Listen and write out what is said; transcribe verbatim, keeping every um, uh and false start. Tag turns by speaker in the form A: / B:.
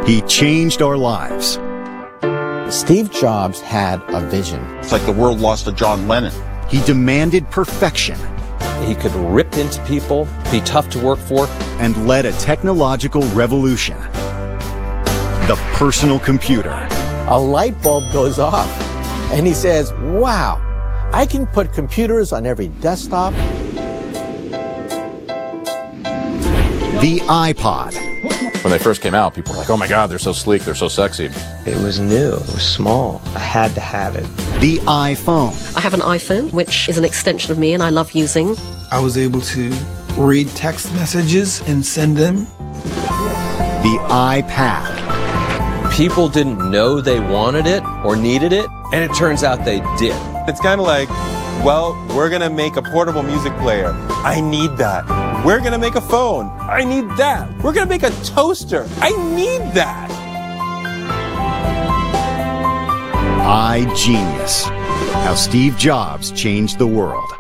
A: He changed our lives.
B: Steve Jobs had a vision.
C: It's like the world lost a John Lennon.
A: He demanded perfection.
D: He could rip into people, be tough to work for,
A: and led a technological revolution. The personal computer.
B: A light bulb goes off, and he says, wow, I can put computers on every desktop.
A: The iPod.
E: When they first came out, people were like, oh my God, they're so sleek, they're so sexy.
F: It was new, it was small. I had to have it.
A: The iPhone.
G: I have an iPhone, which is an extension of me and I love using.
H: I was able to read text messages and send them.
A: The iPad.
D: People didn't know they wanted it or needed it, and it turns out they did.
I: It's kind of like, well, we're going to make a portable music player. I need that. We're going to make a phone. I need that. We're going to make a toaster. I need that.
A: iGenius. How Steve Jobs changed the world.